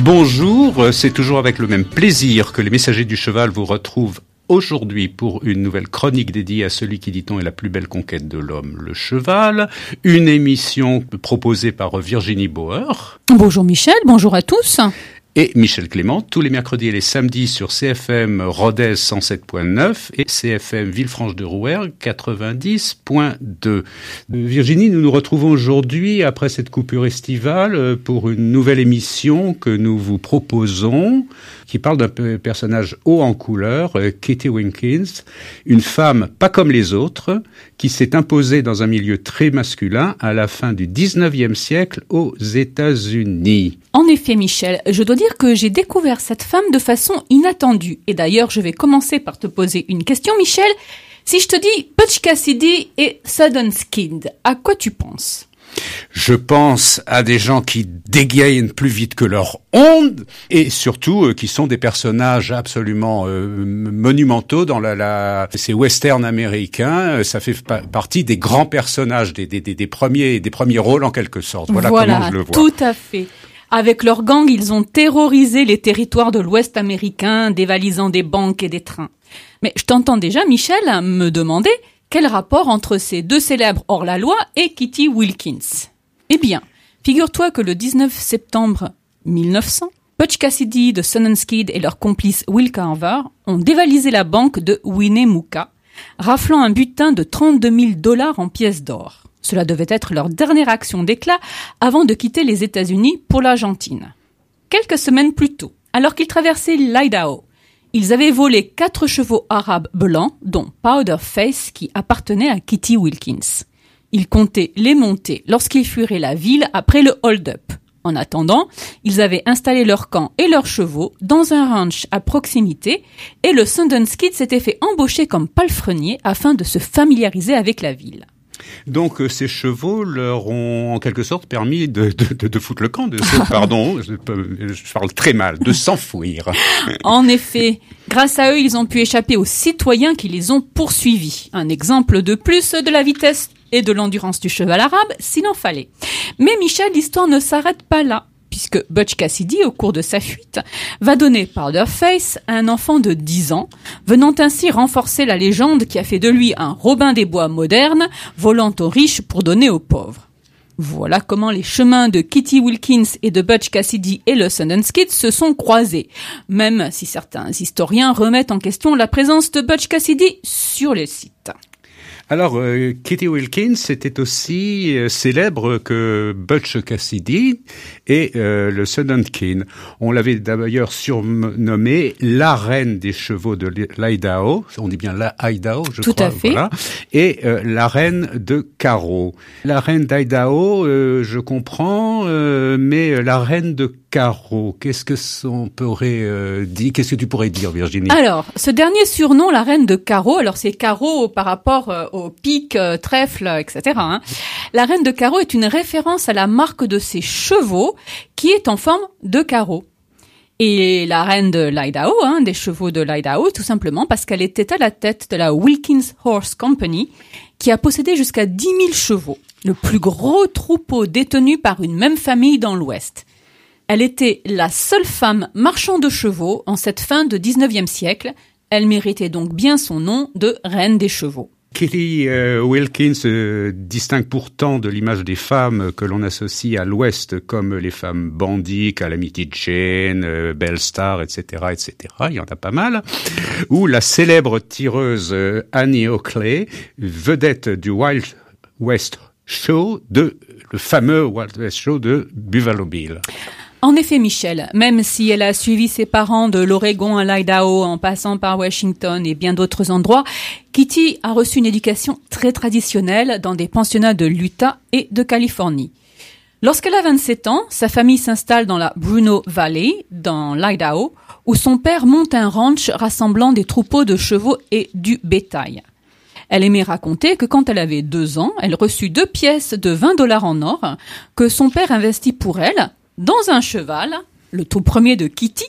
Bonjour, c'est toujours avec le même plaisir que les messagers du cheval vous retrouvent aujourd'hui pour une nouvelle chronique dédiée à celui qui, dit-on, est la plus belle conquête de l'homme, le cheval. Une émission proposée par Virginie Bauer. Bonjour Michel, bonjour à tous. Et Michel Clément, tous les mercredis et les samedis sur CFM Rodez 107.9 et CFM Villefranche-de-Rouergue 90.2. Virginie, nous nous retrouvons aujourd'hui après cette coupure estivale pour une nouvelle émission que nous vous proposons, qui parle d'un personnage haut en couleur, Kitty Wilkins, une femme pas comme les autres, qui s'est imposée dans un milieu très masculin à la fin du 19e siècle aux États-Unis. En effet, Michel, je dois dire que j'ai découvert cette femme de façon inattendue. Et d'ailleurs, je vais commencer par te poser une question, Michel. Si je te dis Butch Cassidy et Sudden Skid, à quoi tu penses ? Je pense à des gens qui dégainent plus vite que leur onde et surtout qui sont des personnages absolument monumentaux dans ces westerns américains. Ça fait partie des grands personnages, des premiers rôles en quelque sorte. Voilà comment je le vois. Tout à fait. Avec leur gang, ils ont terrorisé les territoires de l'Ouest américain, dévalisant des banques et des trains. Mais je t'entends déjà, Michel, me demander quel rapport entre ces deux célèbres hors-la-loi et Kitty Wilkins. Eh bien, figure-toi que le 19 septembre 1900, Butch Cassidy de Sudden Skid et leur complice Will Carver ont dévalisé la banque de Winnemucca, raflant un butin de $32,000 en pièces d'or. Cela devait être leur dernière action d'éclat avant de quitter les États-Unis pour l'Argentine. Quelques semaines plus tôt, alors qu'ils traversaient l'Idaho, ils avaient volé 4 chevaux arabes blancs, dont Powder Face, qui appartenait à Kitty Wilkins. Ils comptaient les monter lorsqu'ils fuiraient la ville après le hold-up. En attendant, ils avaient installé leur camp et leurs chevaux dans un ranch à proximité et le Sudden Skid s'était fait embaucher comme palefrenier afin de se familiariser avec la ville. Donc ces chevaux leur ont en quelque sorte permis de foutre le camp, je parle très mal, de s'enfuir. En effet, grâce à eux, ils ont pu échapper aux citoyens qui les ont poursuivis. Un exemple de plus de la vitesse et de l'endurance du cheval arabe, s'il en fallait. Mais Michel, l'histoire ne s'arrête pas là, puisque Butch Cassidy, au cours de sa fuite, va donner Powder Face à un enfant de 10 ans, venant ainsi renforcer la légende qui a fait de lui un Robin des Bois moderne, volant aux riches pour donner aux pauvres. Voilà comment les chemins de Kitty Wilkins et de Butch Cassidy et le Sudden Skid se sont croisés, même si certains historiens remettent en question la présence de Butch Cassidy sur les sites. Alors, Kitty Wilkins était aussi célèbre que Butch Cassidy et le Sudden Skid. On l'avait d'ailleurs surnommée la reine des chevaux de l'Idaho. On dit bien l'Idaho, je crois. Tout à fait. Voilà. Et la reine de carreau. La reine d'Idaho, je comprends, mais la reine de carreau, qu'est-ce que tu pourrais dire, Virginie? Alors, ce dernier surnom, la reine de carreau, alors c'est carreau par rapport au pic, trèfle, etc. La reine de carreau est une référence à la marque de ses chevaux qui est en forme de carreau. Et la reine de l'Idaho, des chevaux de l'Idaho, tout simplement parce qu'elle était à la tête de la Wilkins Horse Company, qui a possédé jusqu'à 10 000 chevaux, le plus gros troupeau détenu par une même famille dans l'Ouest. Elle était la seule femme marchand de chevaux en cette fin de 19e siècle. Elle méritait donc bien son nom de reine des chevaux. Kitty Wilkins se distingue pourtant de l'image des femmes que l'on associe à l'Ouest, comme les femmes Bandy, Calamity Jane, Belle Star, etc., etc. Il y en a pas mal. Ou la célèbre tireuse Annie Oakley, vedette du Wild West Show, le fameux Wild West Show de Buffalo Bill. En effet, Michel, même si elle a suivi ses parents de l'Oregon à l'Idaho en passant par Washington et bien d'autres endroits, Kitty a reçu une éducation très traditionnelle dans des pensionnats de l'Utah et de Californie. Lorsqu'elle a 27 ans, sa famille s'installe dans la Bruneau Valley, dans l'Idaho, où son père monte un ranch rassemblant des troupeaux de chevaux et du bétail. Elle aimait raconter que quand elle avait 2 ans, elle reçut 2 pièces de $20 en or que son père investit pour elle dans un cheval, le tout premier de Kitty,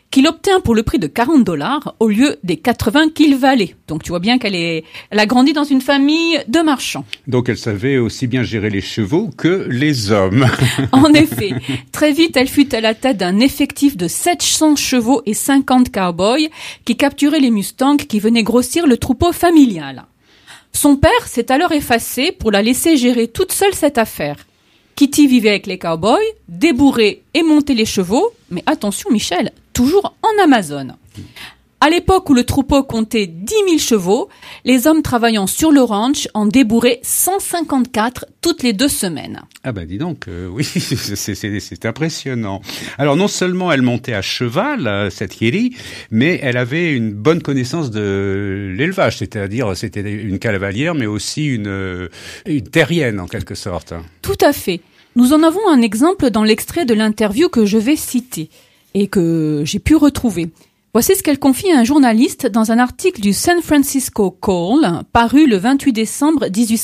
qu'il obtient pour le prix de $40 au lieu des 80 qu'il valait. Donc tu vois bien elle a grandi dans une famille de marchands. Donc elle savait aussi bien gérer les chevaux que les hommes. En effet, très vite elle fut à la tête d'un effectif de 700 chevaux et 50 cow-boys qui capturaient les Mustangs qui venaient grossir le troupeau familial. Son père s'est alors effacé pour la laisser gérer toute seule cette affaire. Kitty vivait avec les cow-boys, débourrait et montait les chevaux, mais attention Michel, toujours en Amazone. À l'époque où le troupeau comptait 10 000 chevaux, les hommes travaillant sur le ranch en débourraient 154 toutes les 2 semaines. Ah ben dis donc, oui, c'est impressionnant. Alors non seulement elle montait à cheval, cette Kitty, mais elle avait une bonne connaissance de l'élevage, c'est-à-dire c'était une cavalière, mais aussi une terrienne en quelque sorte. Tout à fait. Nous en avons un exemple dans l'extrait de l'interview que je vais citer et que j'ai pu retrouver. Voici ce qu'elle confie à un journaliste dans un article du San Francisco Call, paru le 28 décembre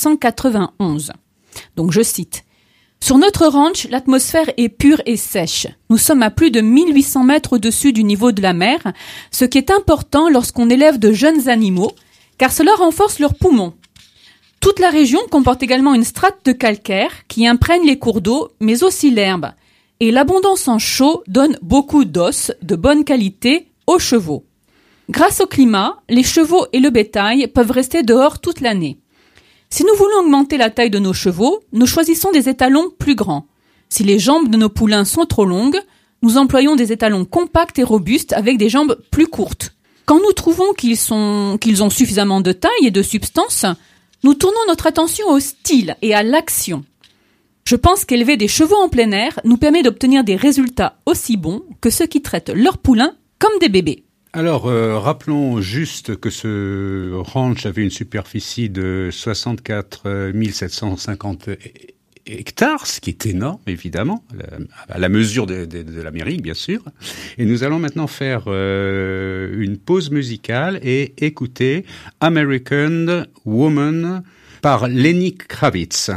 1891. Donc je cite. « Sur notre ranch, l'atmosphère est pure et sèche. Nous sommes à plus de 1800 mètres au-dessus du niveau de la mer, ce qui est important lorsqu'on élève de jeunes animaux, car cela renforce leurs poumons. Toute la région comporte également une strate de calcaire qui imprègne les cours d'eau, mais aussi l'herbe. Et l'abondance en chaux donne beaucoup d'os de bonne qualité aux chevaux. Grâce au climat, les chevaux et le bétail peuvent rester dehors toute l'année. Si nous voulons augmenter la taille de nos chevaux, nous choisissons des étalons plus grands. Si les jambes de nos poulains sont trop longues, nous employons des étalons compacts et robustes avec des jambes plus courtes. Quand nous trouvons qu'ils ont suffisamment de taille et de substance, nous tournons notre attention au style et à l'action. Je pense qu'élever des chevaux en plein air nous permet d'obtenir des résultats aussi bons que ceux qui traitent leurs poulains comme des bébés. » Alors, rappelons juste que ce ranch avait une superficie de 64 750 hectares, ce qui est énorme, évidemment, à la mesure de l'Amérique, bien sûr. Et nous allons maintenant faire une pause musicale et écouter American Woman par Lenny Kravitz.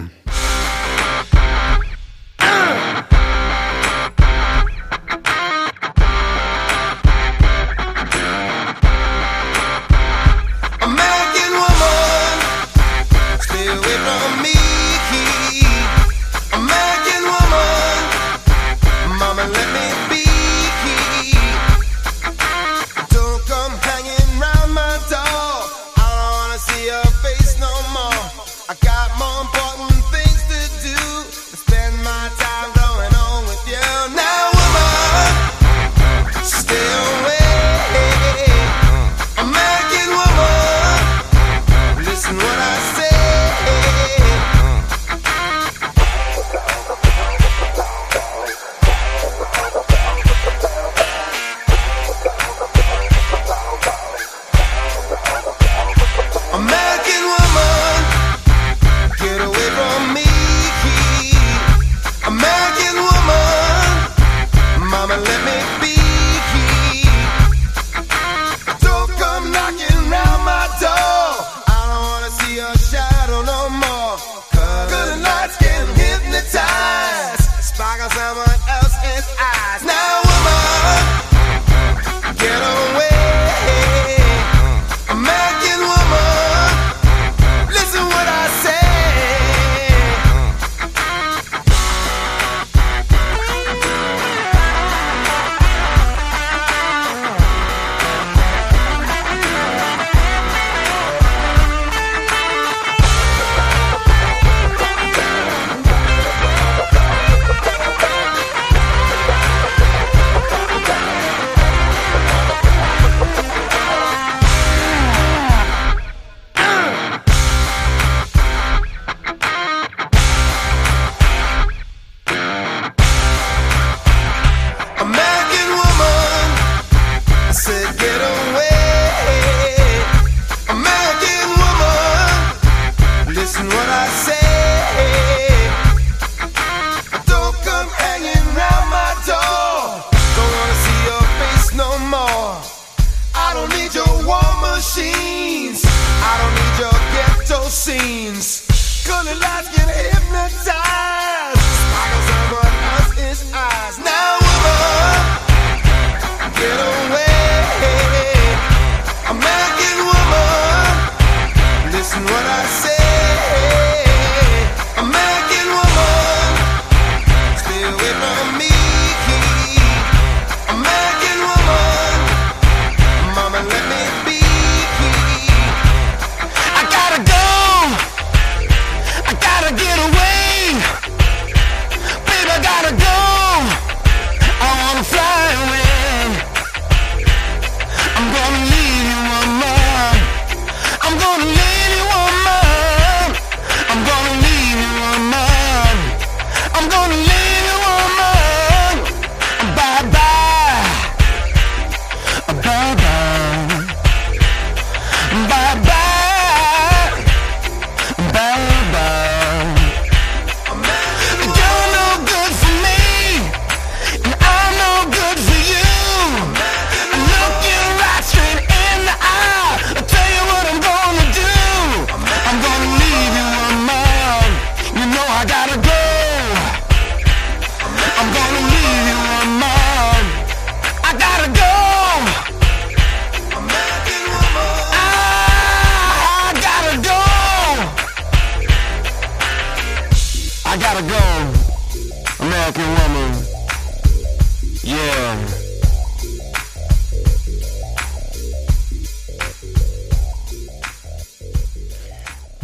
I got more important things.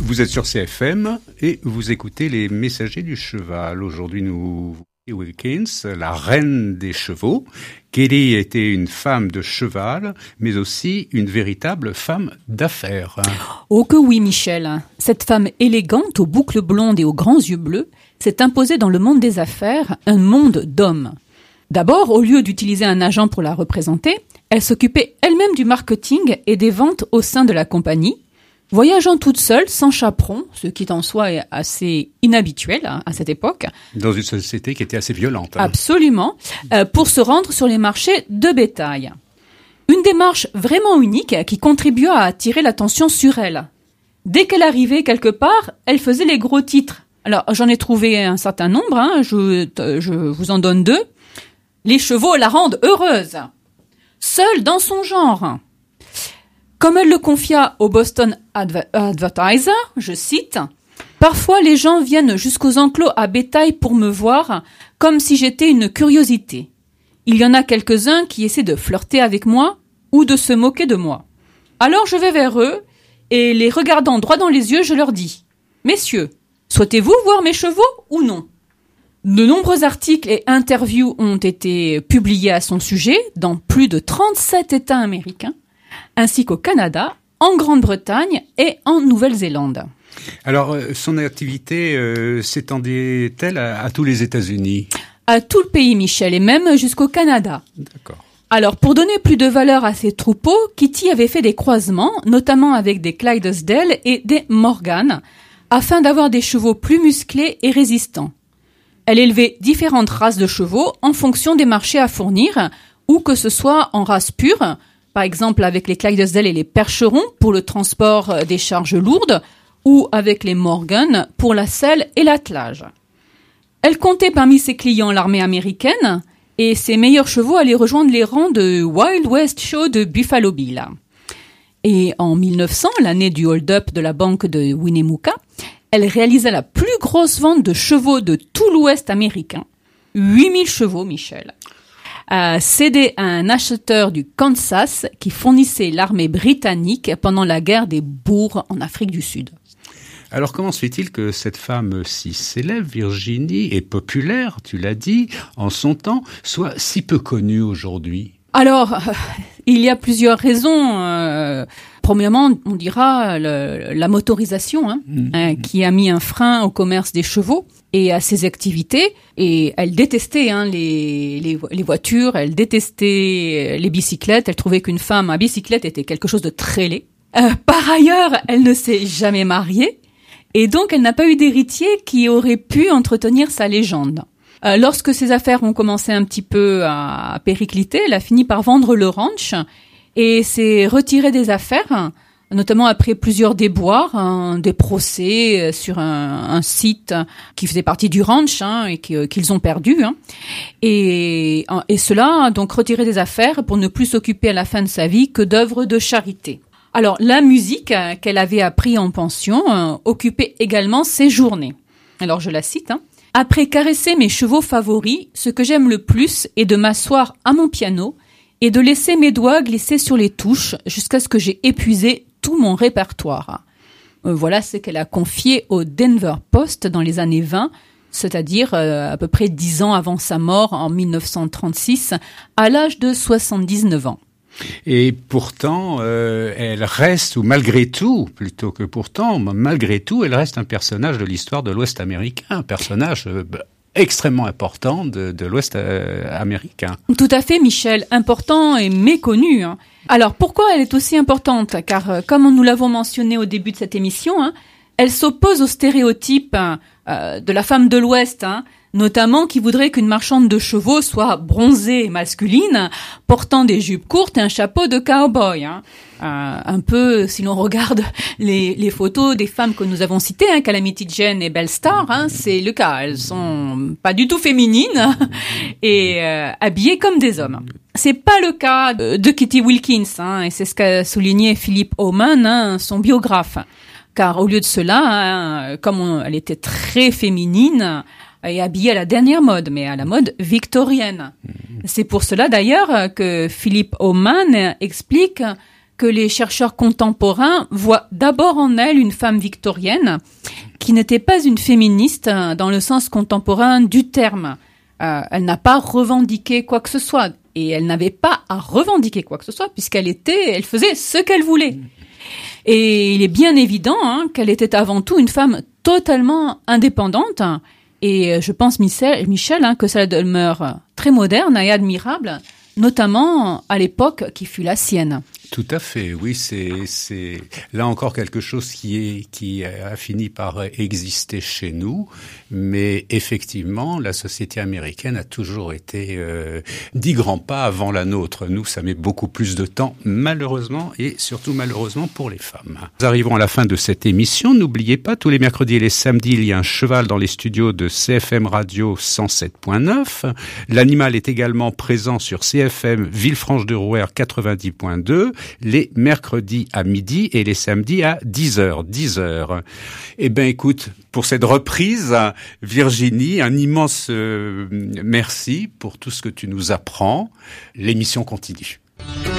Vous êtes sur CFM et vous écoutez les Messagers du Cheval. Aujourd'hui, nous Wilkins, la reine des chevaux. Kelly était une femme de cheval, mais aussi une véritable femme d'affaires. Oh que oui, Michel. Cette femme élégante, aux boucles blondes et aux grands yeux bleus, s'est imposée dans le monde des affaires, un monde d'hommes. D'abord, au lieu d'utiliser un agent pour la représenter, elle s'occupait elle-même du marketing et des ventes au sein de la compagnie, voyageant toute seule, sans chaperon, ce qui en soi est assez inhabituel à cette époque. Dans une société qui était assez violente. Absolument, pour se rendre sur les marchés de bétail. Une démarche vraiment unique qui contribua à attirer l'attention sur elle. Dès qu'elle arrivait quelque part, elle faisait les gros titres. Alors, j'en ai trouvé un certain nombre, je vous en donne 2. Les chevaux la rendent heureuse. Seule dans son genre. Comme elle le confia au Boston Advertiser, je cite, « Parfois les gens viennent jusqu'aux enclos à bétail pour me voir, comme si j'étais une curiosité. Il y en a quelques-uns qui essaient de flirter avec moi ou de se moquer de moi. Alors je vais vers eux et les regardant droit dans les yeux, je leur dis, « Messieurs, souhaitez-vous voir mes chevaux ou non ?» De nombreux articles et interviews ont été publiés à son sujet dans plus de 37 États américains, ainsi qu'au Canada, en Grande-Bretagne et en Nouvelle-Zélande. Alors, son activité s'étendait-elle à tous les États-Unis ? À tout le pays, Michel, et même jusqu'au Canada. D'accord. Alors, pour donner plus de valeur à ses troupeaux, Kitty avait fait des croisements, notamment avec des Clydesdale et des Morgan, afin d'avoir des chevaux plus musclés et résistants. Elle élevait différentes races de chevaux en fonction des marchés à fournir, ou que ce soit en race pure, par exemple avec les Clydesdale et les Percherons pour le transport des charges lourdes, ou avec les Morgan pour la selle et l'attelage. Elle comptait parmi ses clients l'armée américaine, et ses meilleurs chevaux allaient rejoindre les rangs de Wild West Show de Buffalo Bill. Et en 1900, l'année du hold-up de la banque de Winnemucca, elle réalisa la plus grosse vente de chevaux de tout l'Ouest américain. 8000 chevaux, Michel. Cédé à un acheteur du Kansas qui fournissait l'armée britannique pendant la guerre des Boers en Afrique du Sud. Alors comment se fait-il que cette femme si célèbre, Virginie, et populaire, tu l'as dit, en son temps, soit si peu connue aujourd'hui ? Alors, il y a plusieurs raisons. Premièrement, on dira la motorisation, qui a mis un frein au commerce des chevaux et à ses activités. Et elle détestait les voitures, elle détestait les bicyclettes. Elle trouvait qu'une femme à bicyclette était quelque chose de très laid. Par ailleurs, elle ne s'est jamais mariée et donc elle n'a pas eu d'héritier qui aurait pu entretenir sa légende. Lorsque ses affaires ont commencé un petit peu à péricliter, elle a fini par vendre le ranch et s'est retirée des affaires, notamment après plusieurs déboires, des procès sur un site qui faisait partie du ranch et qu'ils ont perdu. Et cela, donc retiré des affaires pour ne plus s'occuper à la fin de sa vie que d'œuvres de charité. Alors, la musique qu'elle avait appris en pension occupait également ses journées. Alors, je la cite, Après caresser mes chevaux favoris, ce que j'aime le plus est de m'asseoir à mon piano et de laisser mes doigts glisser sur les touches jusqu'à ce que j'ai épuisé tout mon répertoire. Voilà ce qu'elle a confié au Denver Post dans les années 20, c'est-à-dire à peu près 10 ans avant sa mort en 1936, à l'âge de 79 ans. Et pourtant, elle reste, ou malgré tout, plutôt que pourtant, malgré tout, elle reste un personnage de l'histoire de l'Ouest américain, un personnage extrêmement important de l'Ouest américain. Tout à fait, Michel, important et méconnu. Alors, pourquoi elle est aussi importante ? Car, comme nous l'avons mentionné au début de cette émission, elle s'oppose aux stéréotypes de la femme de l'Ouest, notamment qui voudrait qu'une marchande de chevaux soit bronzée et masculine, portant des jupes courtes et un chapeau de cow-boy. Un peu, si l'on regarde les photos des femmes que nous avons citées, Calamity Jane et Belle Star, c'est le cas. Elles sont pas du tout féminines et habillées comme des hommes. C'est pas le cas de Kitty Wilkins, et c'est ce qu'a souligné Philip Oman, son biographe. Car au lieu de cela, comme elle était très féminine, et habillée à la dernière mode, mais à la mode victorienne. C'est pour cela d'ailleurs que Philip Oman explique que les chercheurs contemporains voient d'abord en elle une femme victorienne qui n'était pas une féministe dans le sens contemporain du terme. Elle n'a pas revendiqué quoi que ce soit. Et elle n'avait pas à revendiquer quoi que ce soit elle faisait ce qu'elle voulait. Et il est bien évident qu'elle était avant tout une femme totalement indépendante. Et je pense, Michel, que ça demeure très moderne et admirable, notamment à l'époque qui fut la sienne. Tout à fait, oui, c'est là encore quelque chose qui a fini par exister chez nous, mais effectivement, la société américaine a toujours été 10 grands pas avant la nôtre. Nous, ça met beaucoup plus de temps, malheureusement, et surtout malheureusement pour les femmes. Nous arrivons à la fin de cette émission. N'oubliez pas, tous les mercredis et les samedis, il y a un cheval dans les studios de CFM Radio 107.9. L'animal est également présent sur CFM Villefranche-de-Rouergue 90.2. Les mercredis à midi et les samedis à 10h. Eh ben, écoute, pour cette reprise, Virginie, un immense merci pour tout ce que tu nous apprends. L'émission continue.